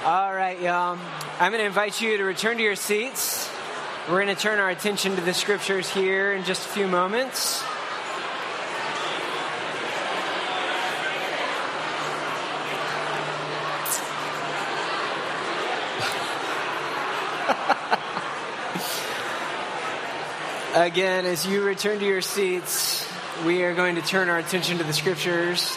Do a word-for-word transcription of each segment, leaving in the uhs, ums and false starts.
All right, y'all. I'm going to invite you to return to your seats. We're going to turn our attention to the scriptures here in just a few moments. Again, as you return to your seats, we are going to turn our attention to the scriptures.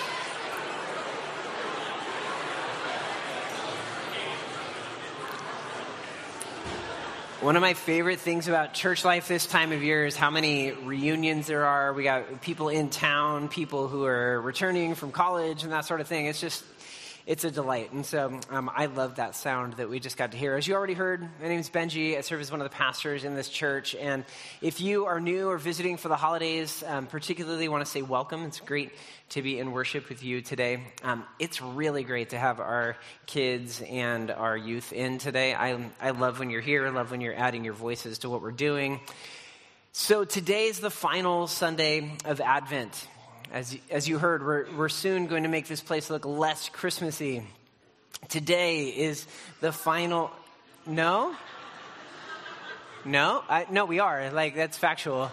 One of my favorite things about church life this time of year is how many reunions there are. We got people in town, people who are returning from college and that sort of thing. It's just, it's a delight. And so um, I love that sound that we just got to hear. As you already heard, my name is Benji. I serve as one of the pastors in this church. And if you are new or visiting for the holidays, um, particularly want to say welcome. It's great to be in worship with you today. Um, it's really great to have our kids and our youth in today. I, I love when you're here. I love when you're adding your voices to what we're doing. So today is the final Sunday of Advent. As, as you heard, we're, we're soon going to make this place look less Christmassy. Today is the final... No? No? I, no, we are. Like, that's factual.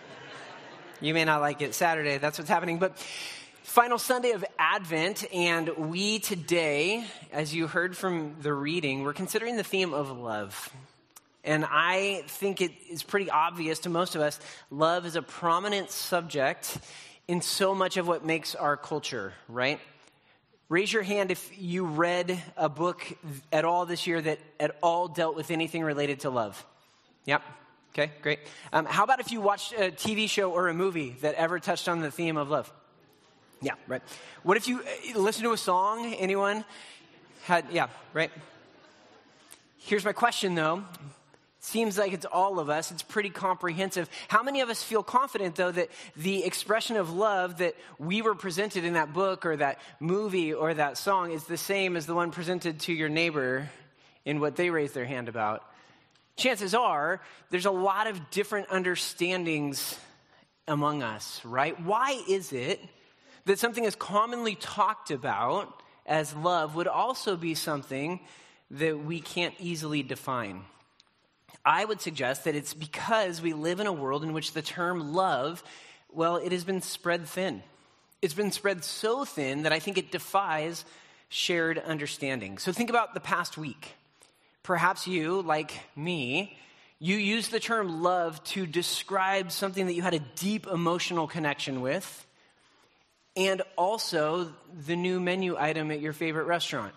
You may not like it Saturday. That's what's happening. But final Sunday of Advent, and we today, as you heard from the reading, we're considering the theme of love. And I think it is pretty obvious to most of us, love is a prominent subject in so much of what makes our culture, right? Raise your hand if you read a book at all this year that at all dealt with anything related to love. Yep. Okay, great. Um, how about if you watched a T V show or a movie that ever touched on the theme of love? Yeah, right. What if you uh, listen to a song? Anyone had, yeah, right. Here's my question though. Seems like it's all of us. It's pretty comprehensive. How many of us feel confident, though, that the expression of love that we were presented in that book or that movie or that song is the same as the one presented to your neighbor in what they raised their hand about? Chances are there's a lot of different understandings among us, right? Why is it that something as commonly talked about as love would also be something that we can't easily define? I would suggest that it's because we live in a world in which the term love, well, it has been spread thin. It's been spread so thin that I think it defies shared understanding. So think about the past week. Perhaps you, like me, you used the term love to describe something that you had a deep emotional connection with, and also the new menu item at your favorite restaurant.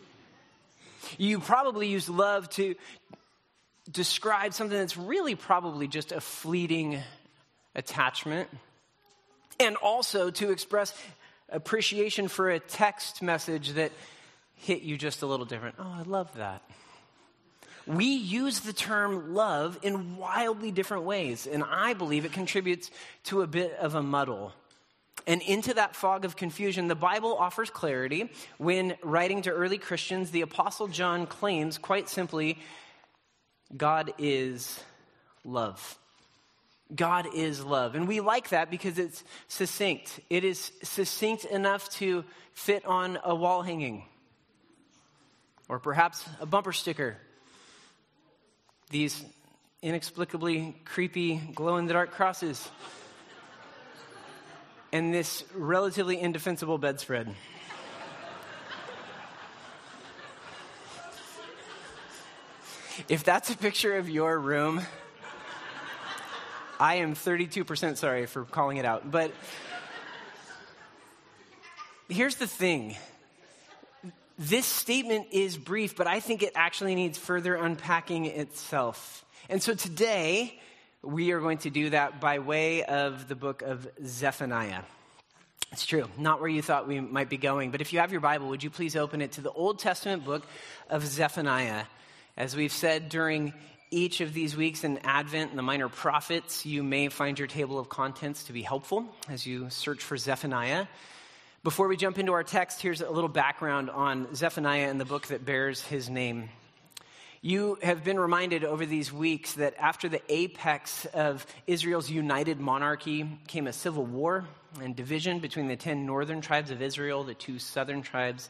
You probably used love to describe something that's really probably just a fleeting attachment, and also to express appreciation for a text message that hit you just a little different. Oh, I love that. We use the term love in wildly different ways, and I believe it contributes to a bit of a muddle. And into that fog of confusion, the Bible offers clarity. When writing to early Christians, the Apostle John claims, quite simply, God is love. God is love. And we like that because it's succinct. It is succinct enough to fit on a wall hanging. Or perhaps a bumper sticker. These inexplicably creepy glow-in-the-dark crosses. And this relatively indefensible bedspread. If that's a picture of your room, I am thirty-two percent sorry for calling it out. But here's the thing. This statement is brief, but I think it actually needs further unpacking itself. And so today, we are going to do that by way of the book of Zephaniah. It's true, not where you thought we might be going. But if you have your Bible, would you please open it to the Old Testament book of Zephaniah? As we've said during each of these weeks in Advent and the Minor Prophets, you may find your table of contents to be helpful as you search for Zephaniah. Before we jump into our text, here's a little background on Zephaniah and the book that bears his name. You have been reminded over these weeks that after the apex of Israel's united monarchy came a civil war and division between the ten northern tribes of Israel, the two southern tribes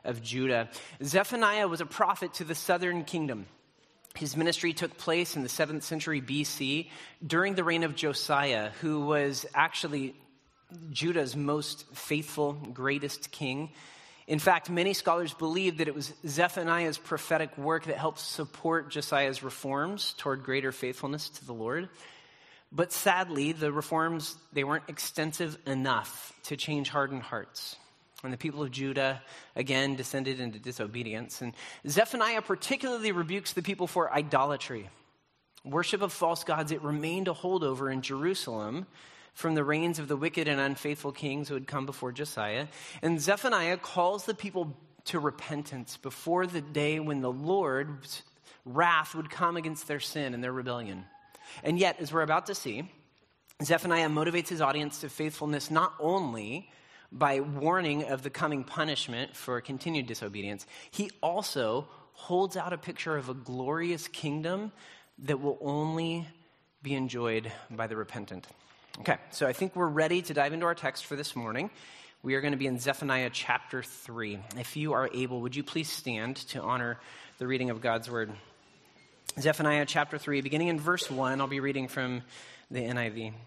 of Judah. Zephaniah was a prophet to the southern kingdom. His ministry took place in the seventh century B C during the reign of Josiah, who was actually Judah's most faithful, greatest king. In fact, many scholars believe that it was Zephaniah's prophetic work that helped support Josiah's reforms toward greater faithfulness to the Lord. But sadly, the reforms, they weren't extensive enough to change hardened hearts. And the people of Judah, again, descended into disobedience. And Zephaniah particularly rebukes the people for idolatry. Worship of false gods, it remained a holdover in Jerusalem from the reigns of the wicked and unfaithful kings who had come before Josiah. And Zephaniah calls the people to repentance before the day when the Lord's wrath would come against their sin and their rebellion. And yet, as we're about to see, Zephaniah motivates his audience to faithfulness not only by warning of the coming punishment for continued disobedience, he also holds out a picture of a glorious kingdom that will only be enjoyed by the repentant. Okay, so I think we're ready to dive into our text for this morning. We are going to be in Zephaniah chapter three. If you are able, would you please stand to honor the reading of God's word? Zephaniah chapter three, beginning in verse one, I'll be reading from the N I V.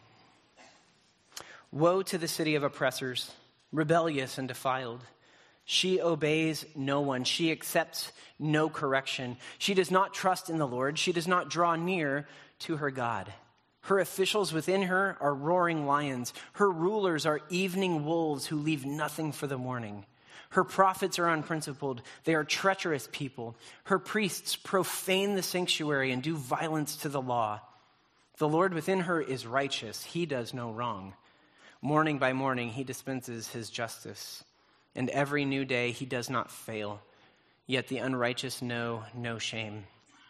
Woe to the city of oppressors, rebellious and defiled. She obeys no one. She accepts no correction. She does not trust in the Lord. She does not draw near to her God. Her officials within her are roaring lions. Her rulers are evening wolves who leave nothing for the morning. Her prophets are unprincipled. They are treacherous people. Her priests profane the sanctuary and do violence to the law. The Lord within her is righteous. He does no wrong. Morning by morning, he dispenses his justice. And every new day, he does not fail. Yet the unrighteous know no shame.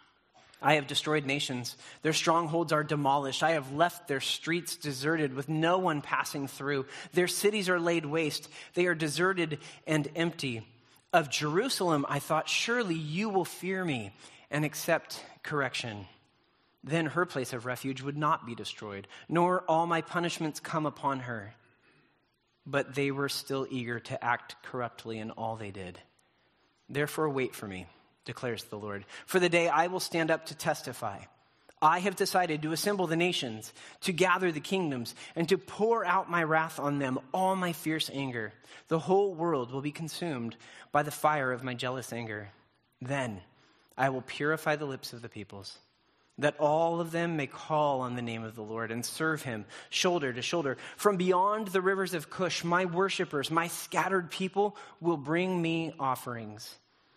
I have destroyed nations. Their strongholds are demolished. I have left their streets deserted with no one passing through. Their cities are laid waste. They are deserted and empty. Of Jerusalem, I thought, surely you will fear me and accept correction. Then her place of refuge would not be destroyed, nor all my punishments come upon her. But they were still eager to act corruptly in all they did. Therefore, wait for me, declares the Lord, for the day I will stand up to testify. I have decided to assemble the nations, to gather the kingdoms, and to pour out my wrath on them, all my fierce anger. The whole world will be consumed by the fire of my jealous anger. Then I will purify the lips of the peoples, that all of them may call on the name of the Lord and serve him shoulder to shoulder. From beyond the rivers of Cush, my worshipers, my scattered people will bring me offerings.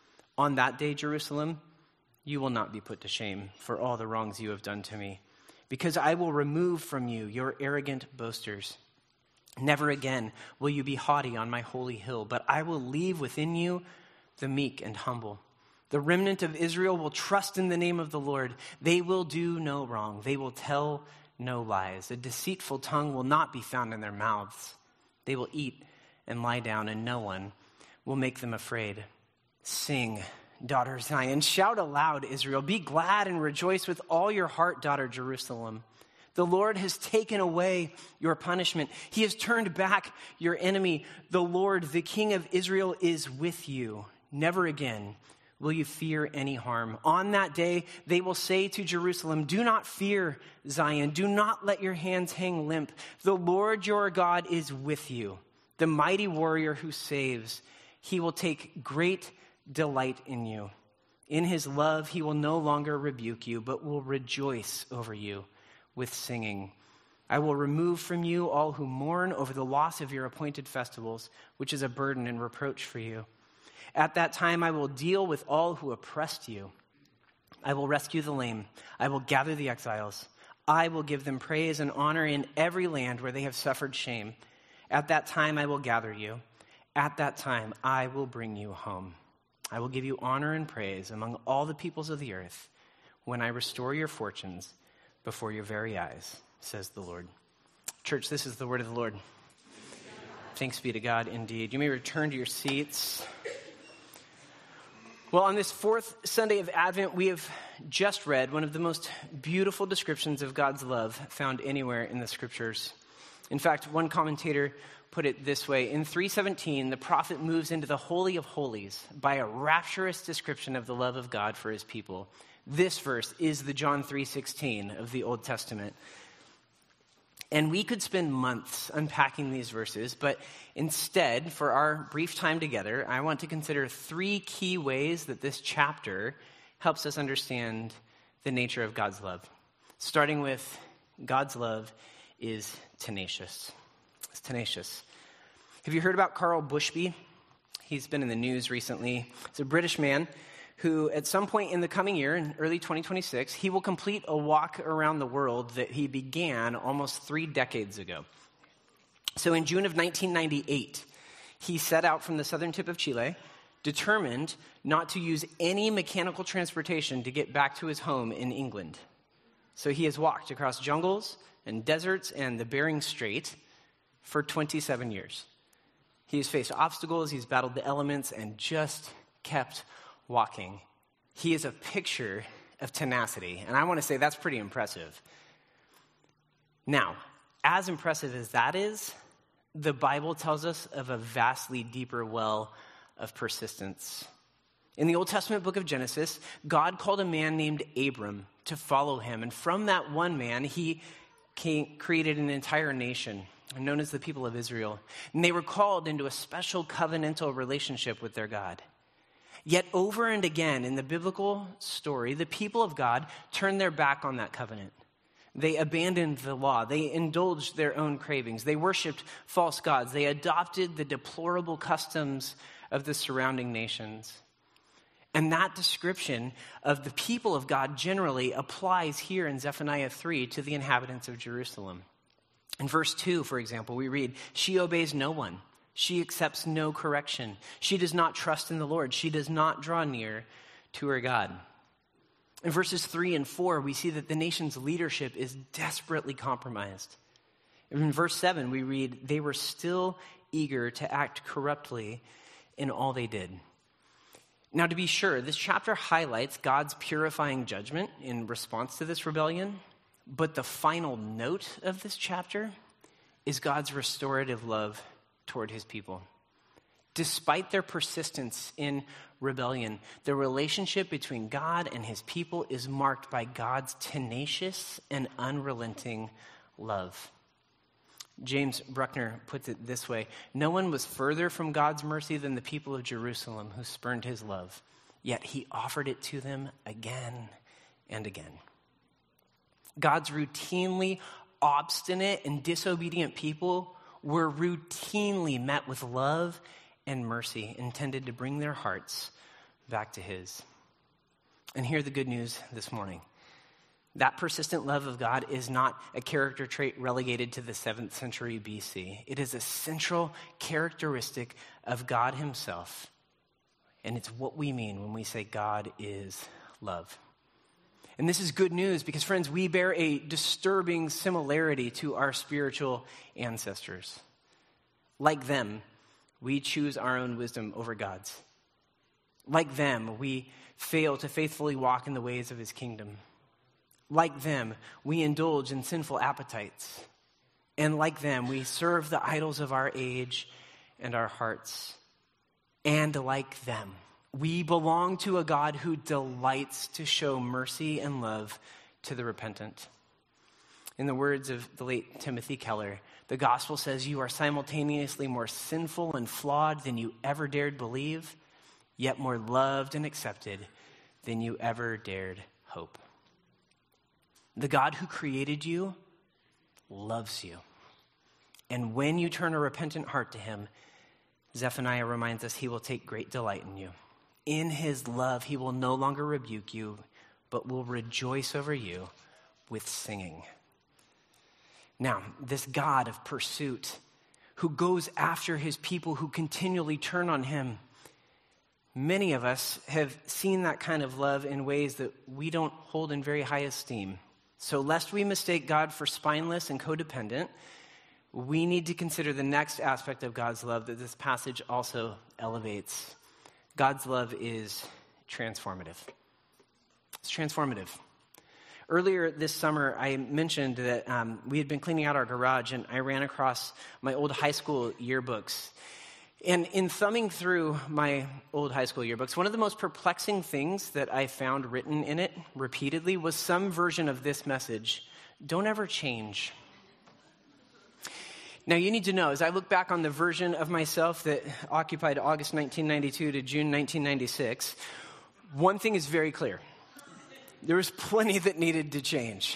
On that day, Jerusalem, you will not be put to shame for all the wrongs you have done to me, because I will remove from you your arrogant boasters. Never again will you be haughty on my holy hill, but I will leave within you the meek and humble. The remnant of Israel will trust in the name of the Lord. They will do no wrong. They will tell no lies. A deceitful tongue will not be found in their mouths. They will eat and lie down, and no one will make them afraid. Sing, daughter Zion. Shout aloud, Israel. Be glad and rejoice with all your heart, daughter Jerusalem. The Lord has taken away your punishment. He has turned back your enemy. The Lord, the King of Israel, is with you. Never again will you fear any harm. On that day, they will say to Jerusalem, do not fear, Zion. Do not let your hands hang limp. The Lord your God is with you, the mighty warrior who saves. He will take great delight in you. In his love, he will no longer rebuke you, but will rejoice over you with singing. I will remove from you all who mourn over the loss of your appointed festivals, which is a burden and reproach for you. At that time, I will deal with all who oppressed you. I will rescue the lame. I will gather the exiles. I will give them praise and honor in every land where they have suffered shame. At that time, I will gather you. At that time, I will bring you home. I will give you honor and praise among all the peoples of the earth when I restore your fortunes before your very eyes, says the Lord. Church, this is the word of the Lord. Thanks be to God indeed. You may return to your seats. Well, on this fourth Sunday of Advent, we have just read one of the most beautiful descriptions of God's love found anywhere in the scriptures. In fact, one commentator put it this way. In three seventeen, the prophet moves into the Holy of Holies by a rapturous description of the love of God for his people. This verse is the John three sixteen of the Old Testament. And we could spend months unpacking these verses, but instead, for our brief time together, I want to consider three key ways that this chapter helps us understand the nature of God's love. Starting with God's love is tenacious. It's tenacious. Have you heard about Carl Bushby? He's been in the news recently. He's a British man who at some point in the coming year, in early twenty twenty-six, he will complete a walk around the world that he began almost three decades ago. So in June of nineteen ninety-eight, he set out from the southern tip of Chile, determined not to use any mechanical transportation to get back to his home in England. So he has walked across jungles and deserts and the Bering Strait for twenty-seven years. He's faced obstacles, he's battled the elements, and just kept walking. He is a picture of tenacity, and I want to say that's pretty impressive. Now, as impressive as that is, the Bible tells us of a vastly deeper well of persistence. In the Old Testament book of Genesis, God called a man named Abram to follow him, and from that one man, he came, created an entire nation known as the people of Israel, and they were called into a special covenantal relationship with their God. Yet over and again in the biblical story, the people of God turned their back on that covenant. They abandoned the law. They indulged their own cravings. They worshiped false gods. They adopted the deplorable customs of the surrounding nations. And that description of the people of God generally applies here in Zephaniah three to the inhabitants of Jerusalem. In verse two, for example, we read, "She obeys no one. She accepts no correction. She does not trust in the Lord. She does not draw near to her God." In verses three and four, we see that the nation's leadership is desperately compromised. In verse seven, we read, "They were still eager to act corruptly in all they did." Now, to be sure, this chapter highlights God's purifying judgment in response to this rebellion, but the final note of this chapter is God's restorative love toward his people. Despite their persistence in rebellion, the relationship between God and his people is marked by God's tenacious and unrelenting love. James Bruckner puts it this way: "No one was further from God's mercy than the people of Jerusalem who spurned his love, yet he offered it to them again and again." God's routinely obstinate and disobedient people were routinely met with love and mercy intended to bring their hearts back to his. And hear the good news this morning. That persistent love of God is not a character trait relegated to the seventh century B C. It is a central characteristic of God himself. And it's what we mean when we say God is love. And this is good news because, friends, we bear a disturbing similarity to our spiritual ancestors. Like them, we choose our own wisdom over God's. Like them, we fail to faithfully walk in the ways of his kingdom. Like them, we indulge in sinful appetites. And like them, we serve the idols of our age and our hearts. And like them, we belong to a God who delights to show mercy and love to the repentant. In the words of the late Timothy Keller, the gospel says you are simultaneously more sinful and flawed than you ever dared believe, yet more loved and accepted than you ever dared hope. The God who created you loves you. And when you turn a repentant heart to him, Zephaniah reminds us he will take great delight in you. In his love, he will no longer rebuke you, but will rejoice over you with singing. Now, this God of pursuit who goes after his people who continually turn on him, many of us have seen that kind of love in ways that we don't hold in very high esteem. So lest we mistake God for spineless and codependent, we need to consider the next aspect of God's love that this passage also elevates. God's love is transformative. It's transformative. Earlier this summer, I mentioned that um, we had been cleaning out our garage, and I ran across my old high school yearbooks. And in thumbing through my old high school yearbooks, one of the most perplexing things that I found written in it repeatedly was some version of this message: don't ever change. Now, you need to know, as I look back on the version of myself that occupied August nineteen ninety-two to June nineteen ninety-six, one thing is very clear. There was plenty that needed to change.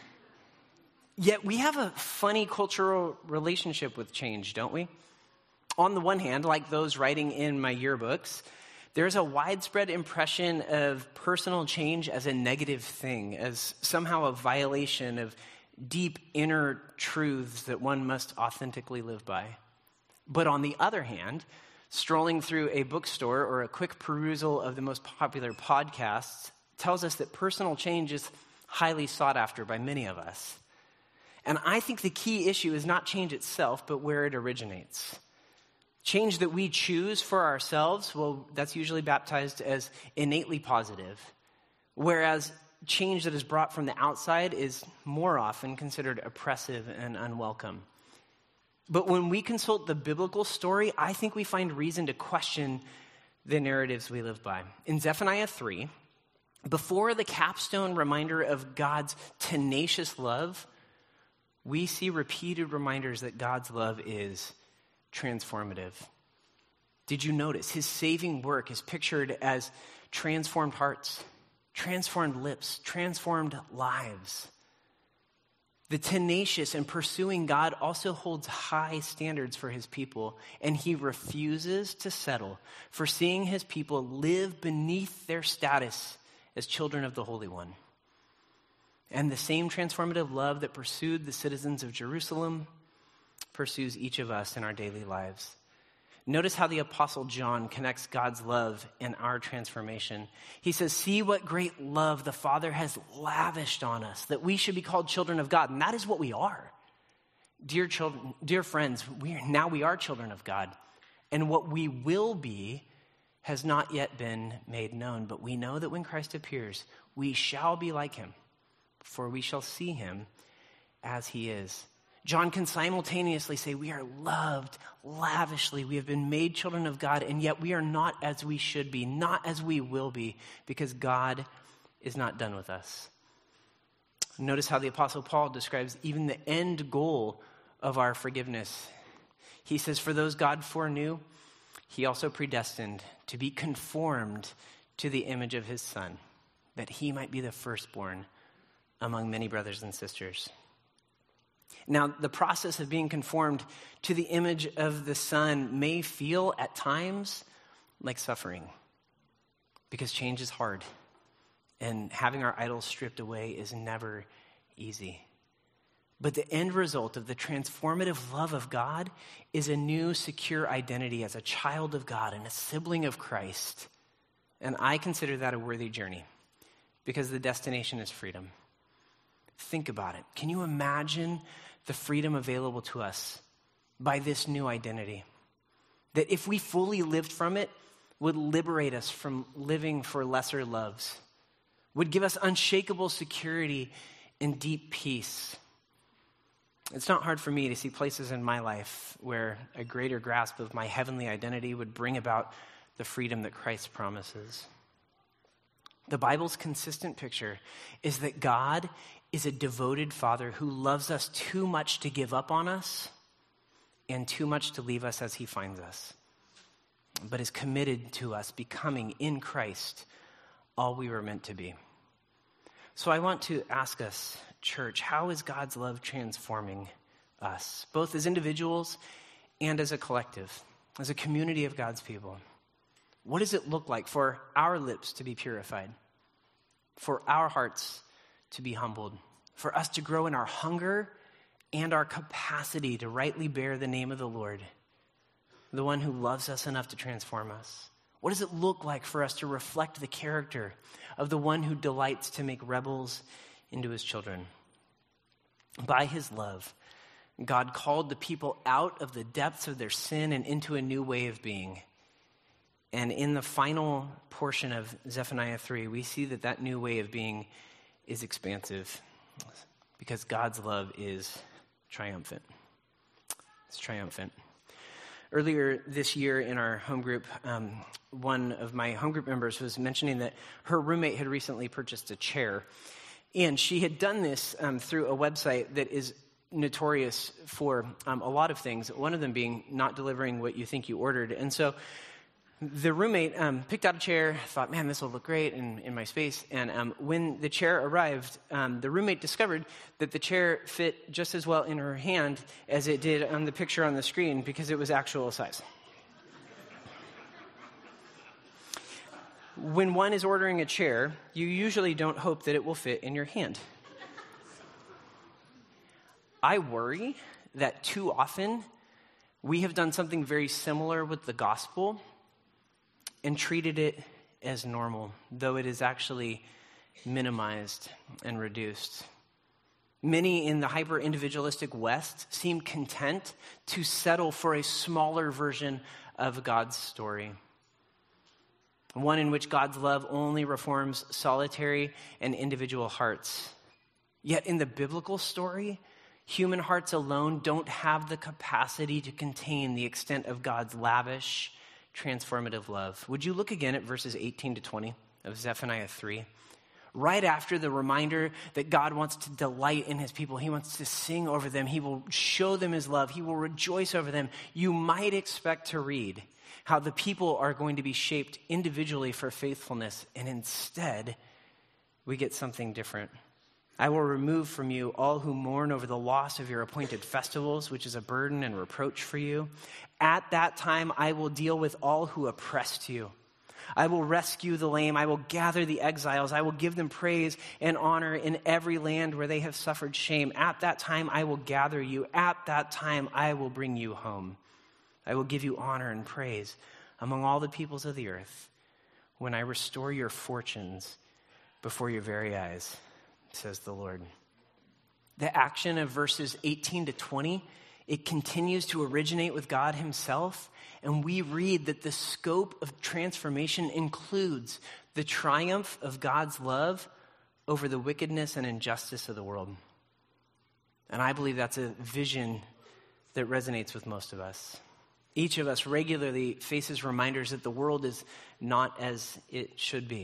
Yet we have a funny cultural relationship with change, don't we? On the one hand, like those writing in my yearbooks, there's a widespread impression of personal change as a negative thing, as somehow a violation of deep inner truths that one must authentically live by. But on the other hand, strolling through a bookstore or a quick perusal of the most popular podcasts tells us that personal change is highly sought after by many of us. And I think the key issue is not change itself, but where it originates. Change that we choose for ourselves, well, that's usually baptized as innately positive. Whereas change that is brought from the outside is more often considered oppressive and unwelcome. But when we consult the biblical story, I think we find reason to question the narratives we live by. In Zephaniah three, before the capstone reminder of God's tenacious love, we see repeated reminders that God's love is transformative. Did you notice his saving work is pictured as transformed hearts, transformed lips, transformed lives? The tenacious and pursuing God also holds high standards for his people, and he refuses to settle for seeing his people live beneath their status as children of the Holy One. And the same transformative love that pursued the citizens of Jerusalem pursues each of us in our daily lives. Notice how the Apostle John connects God's love and our transformation. He says, "See what great love the Father has lavished on us, that we should be called children of God." And that is what we are. Dear children, dear friends, we are, now we are children of God. And what we will be has not yet been made known. But we know that when Christ appears, we shall be like him, for we shall see him as he is. John can simultaneously say we are loved lavishly. We have been made children of God, and yet we are not as we should be, not as we will be, because God is not done with us. Notice how the Apostle Paul describes even the end goal of our forgiveness. He says, "For those God foreknew, he also predestined to be conformed to the image of his Son, that he might be the firstborn among many brothers and sisters." Now, the process of being conformed to the image of the Son may feel at times like suffering, because change is hard, and having our idols stripped away is never easy. But the end result of the transformative love of God is a new, secure identity as a child of God and a sibling of Christ. And I consider that a worthy journey, because the destination is freedom. Think about it. Can you imagine the freedom available to us by this new identity? That if we fully lived from it, would liberate us from living for lesser loves, would give us unshakable security and deep peace. It's not hard for me to see places in my life where a greater grasp of my heavenly identity would bring about the freedom that Christ promises. The Bible's consistent picture is that God is a devoted Father who loves us too much to give up on us and too much to leave us as he finds us, but is committed to us becoming in Christ all we were meant to be. So I want to ask us, church, how is God's love transforming us, both as individuals and as a collective, as a community of God's people? What does it look like for our lips to be purified, for our hearts to be humbled, for us to grow in our hunger and our capacity to rightly bear the name of the Lord, the one who loves us enough to transform us? What does it look like for us to reflect the character of the one who delights to make rebels into his children? By his love, God called the people out of the depths of their sin and into a new way of being. And in the final portion of Zephaniah three, we see that that new way of being is expansive because God's love is triumphant. It's triumphant. Earlier this year in our home group, um, one of my home group members was mentioning that her roommate had recently purchased a chair. And she had done this um, through a website that is notorious for um, a lot of things, one of them being not delivering what you think you ordered. And so the roommate um, picked out a chair, thought, man, this will look great in, in my space. And um, when the chair arrived, um, the roommate discovered that the chair fit just as well in her hand as it did on the picture on the screen because it was actual size. When one is ordering a chair, you usually don't hope that it will fit in your hand. I worry that too often we have done something very similar with the gospel and treated it as normal, though it is actually minimized and reduced. Many in the hyper-individualistic West seem content to settle for a smaller version of God's story, one in which God's love only reforms solitary and individual hearts. Yet in the biblical story, human hearts alone don't have the capacity to contain the extent of God's lavish, transformative love. Would you look again at verses eighteen to twenty of Zephaniah three? Right after the reminder that God wants to delight in his people, he wants to sing over them, he will show them his love, he will rejoice over them, you might expect to read how the people are going to be shaped individually for faithfulness, and instead, we get something different. I will remove from you all who mourn over the loss of your appointed festivals, which is a burden and reproach for you. At that time, I will deal with all who oppressed you. I will rescue the lame. I will gather the exiles. I will give them praise and honor in every land where they have suffered shame. At that time, I will gather you. At that time, I will bring you home. I will give you honor and praise among all the peoples of the earth when I restore your fortunes before your very eyes, says the Lord. The action of verses eighteen to twenty, it continues to originate with God himself, and we read that the scope of transformation includes the triumph of God's love over the wickedness and injustice of the world. And I believe that's a vision that resonates with most of us. Each of us regularly faces reminders that the world is not as it should be.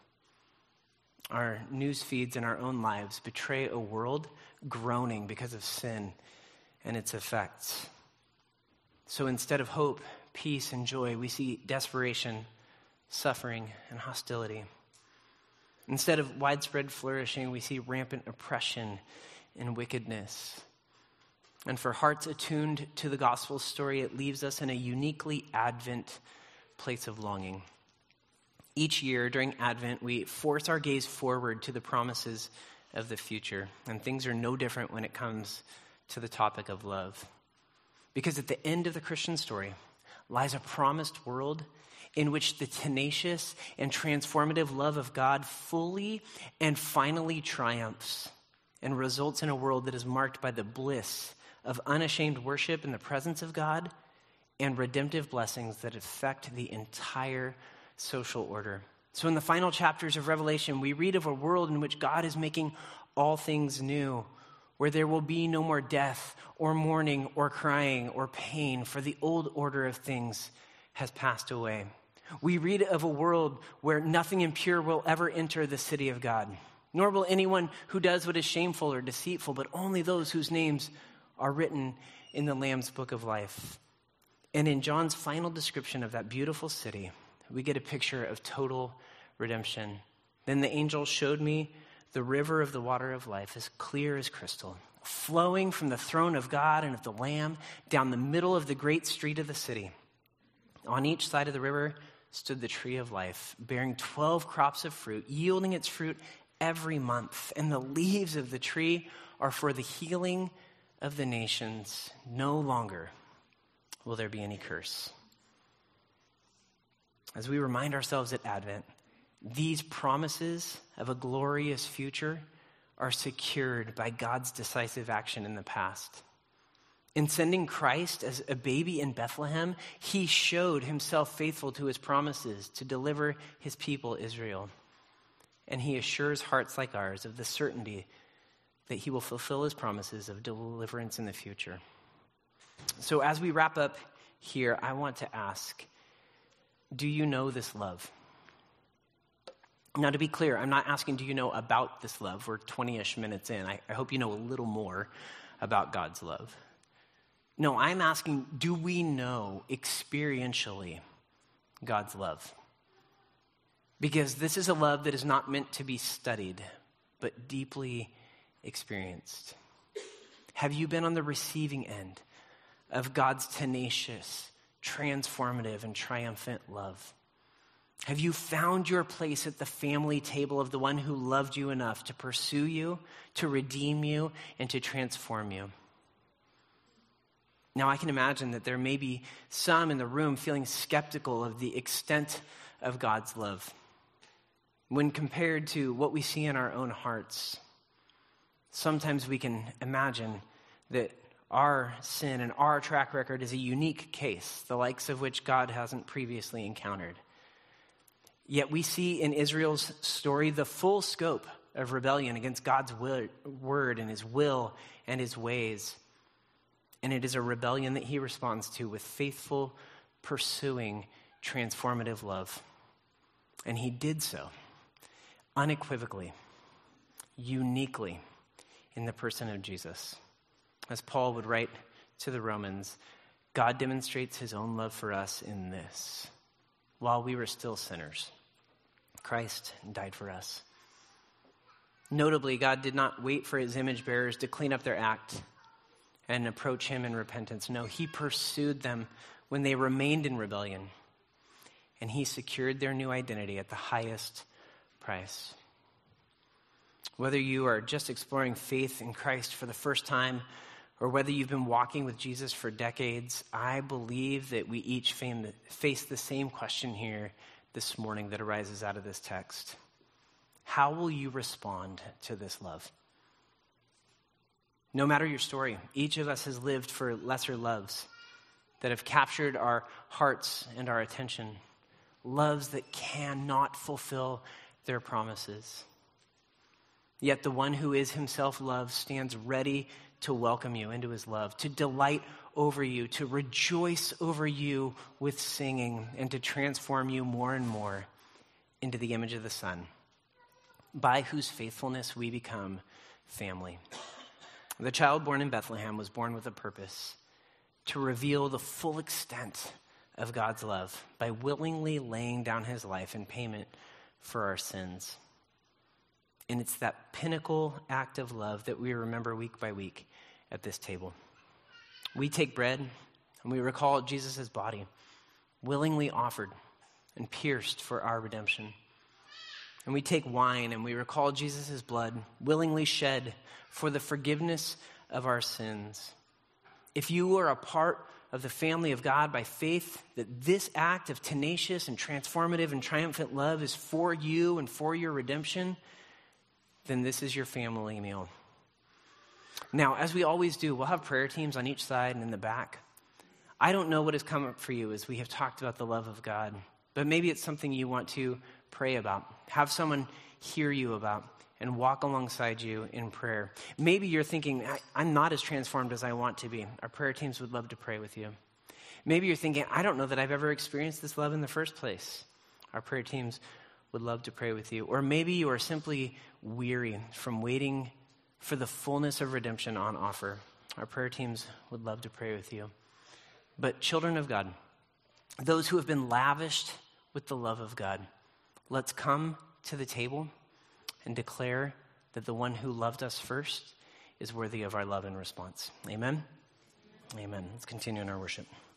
Our news feeds in our own lives betray a world groaning because of sin and its effects. So instead of hope, peace, and joy, we see desperation, suffering, and hostility. Instead of widespread flourishing, we see rampant oppression and wickedness. And for hearts attuned to the gospel story, it leaves us in a uniquely Advent place of longing. Each year during Advent, we force our gaze forward to the promises of the future. And things are no different when it comes to the topic of love. Because at the end of the Christian story lies a promised world in which the tenacious and transformative love of God fully and finally triumphs and results in a world that is marked by the bliss of unashamed worship in the presence of God and redemptive blessings that affect the entire social order. So in the final chapters of Revelation, we read of a world in which God is making all things new, where there will be no more death or mourning or crying or pain, for the old order of things has passed away. We read of a world where nothing impure will ever enter the city of God, nor will anyone who does what is shameful or deceitful, but only those whose names are written in the Lamb's book of life. And in John's final description of that beautiful city, we get a picture of total redemption. Then the angel showed me the river of the water of life, as clear as crystal, flowing from the throne of God and of the Lamb down the middle of the great street of the city. On each side of the river stood the tree of life, bearing twelve crops of fruit, yielding its fruit every month. And the leaves of the tree are for the healing of the nations. No longer will there be any curse. As we remind ourselves at Advent, these promises of a glorious future are secured by God's decisive action in the past. In sending Christ as a baby in Bethlehem, he showed himself faithful to his promises to deliver his people Israel. And he assures hearts like ours of the certainty that he will fulfill his promises of deliverance in the future. So as we wrap up here, I want to ask, do you know this love? Now, to be clear, I'm not asking, do you know about this love? We're twenty-ish minutes in. I, I hope you know a little more about God's love. No, I'm asking, do we know experientially God's love? Because this is a love that is not meant to be studied, but deeply experienced. Have you been on the receiving end of God's tenacious, transformative, and triumphant love? Have you found your place at the family table of the one who loved you enough to pursue you, to redeem you, and to transform you? Now, I can imagine that there may be some in the room feeling skeptical of the extent of God's love when compared to what we see in our own hearts. Sometimes we can imagine that our sin and our track record is a unique case, the likes of which God hasn't previously encountered. Yet we see in Israel's story the full scope of rebellion against God's word and his will and his ways. And it is a rebellion that he responds to with faithful, pursuing, transformative love. And he did so unequivocally, uniquely, in the person of Jesus. As Paul would write to the Romans, God demonstrates his own love for us in this: while we were still sinners, Christ died for us. Notably, God did not wait for his image bearers to clean up their act and approach him in repentance. No, he pursued them when they remained in rebellion, and he secured their new identity at the highest price. Whether you are just exploring faith in Christ for the first time, or whether you've been walking with Jesus for decades, I believe that we each face the same question here this morning that arises out of this text. How will you respond to this love? No matter your story, each of us has lived for lesser loves that have captured our hearts and our attention, loves that cannot fulfill their promises. Yet the one who is himself love stands ready to welcome you into his love, to delight over you, to rejoice over you with singing, and to transform you more and more into the image of the Son, by whose faithfulness we become family. The child born in Bethlehem was born with a purpose: to reveal the full extent of God's love by willingly laying down his life in payment for our sins. And it's that pinnacle act of love that we remember week by week at this table. We take bread and we recall Jesus' body, willingly offered and pierced for our redemption. And we take wine and we recall Jesus' blood, willingly shed for the forgiveness of our sins. If you are a part of the family of God by faith, that this act of tenacious and transformative and triumphant love is for you and for your redemption, then this is your family meal. Now, as we always do, we'll have prayer teams on each side and in the back. I don't know what has come up for you as we have talked about the love of God, but maybe it's something you want to pray about. Have someone hear you about and walk alongside you in prayer. Maybe you're thinking, I'm not as transformed as I want to be. Our prayer teams would love to pray with you. Maybe you're thinking, I don't know that I've ever experienced this love in the first place. Our prayer teams would love to pray with you. Or maybe you are simply weary from waiting for the fullness of redemption on offer. Our prayer teams would love to pray with you. But children of God, those who have been lavished with the love of God, let's come to the table and declare that the one who loved us first is worthy of our love and response. Amen? Amen. Let's continue in our worship.